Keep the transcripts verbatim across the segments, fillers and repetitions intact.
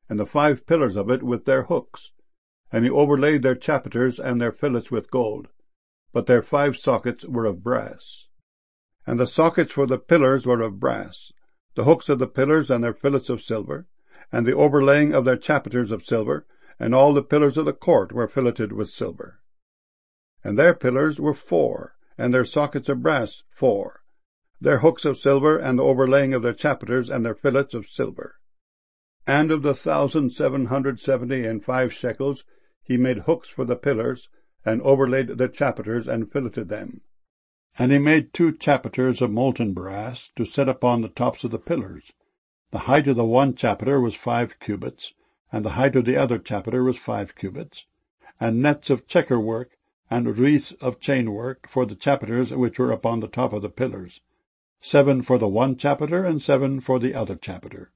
and the five pillars of it with their hooks. And he overlaid their chapiters and their fillets with gold, but their five sockets were of brass. And the sockets for the pillars were of brass, the hooks of the pillars and their fillets of silver, and the overlaying of their chapiters of silver, and all the pillars of the court were filleted with silver. And their pillars were four, and their sockets of brass four, their hooks of silver, and the overlaying of their chapiters and their fillets of silver. And of the thousand seven hundred seventy and five shekels he made hooks for the pillars, and overlaid the chapiters, and filleted them. And he made two chapiters of molten brass, to set upon the tops of the pillars. The height of the one chapiter was five cubits, and the height of the other chapiter was five cubits, and nets of checker work, and wreaths of chain work for the chapiters which were upon the top of the pillars, seven for the one chapiter, and seven for the other chapiter.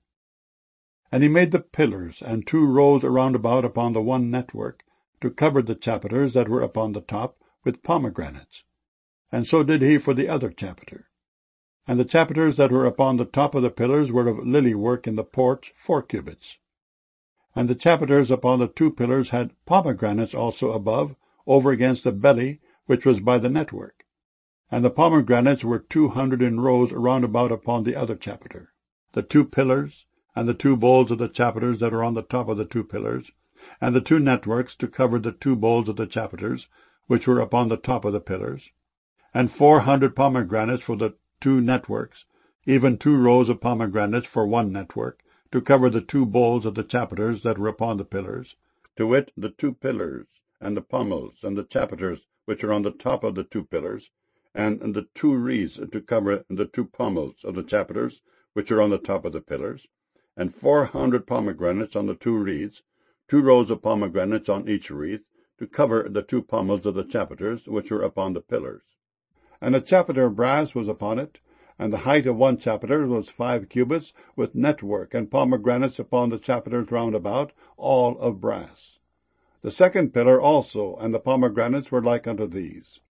And he made the pillars, and two rows around about upon the one network, to cover the chapiters that were upon the top, with pomegranates. And so did he for the other chapiter. And the chapiters that were upon the top of the pillars were of lily work in the porch, four cubits. And the chapiters upon the two pillars had pomegranates also above, over against the belly, which was by the network. And the pomegranates were two hundred in rows round about upon the other chapiter. The two pillars, and the two bowls of the chapiters that are on the top of the two pillars, and the two networks to cover the two bowls of the chapiters, which were upon the top of the pillars, and four hundred pomegranates for the two networks, even two rows of pomegranates for one network, to cover the two bowls of the chapiters that were upon the pillars, to wit, the two pillars, and the pommels, and the chapiters which are on the top of the two pillars, and the two wreaths to cover the two pommels of the chapiters which are on the top of the pillars, and four hundred pomegranates on the two wreaths, two rows of pomegranates on each wreath, to cover the two pommels of the chapiters which were upon the pillars. And a chapiter of brass was upon it, and the height of one chapiter was five cubits, with network and pomegranates upon the chapiters round about, all of brass. The second pillar also, and the pomegranates were like unto these.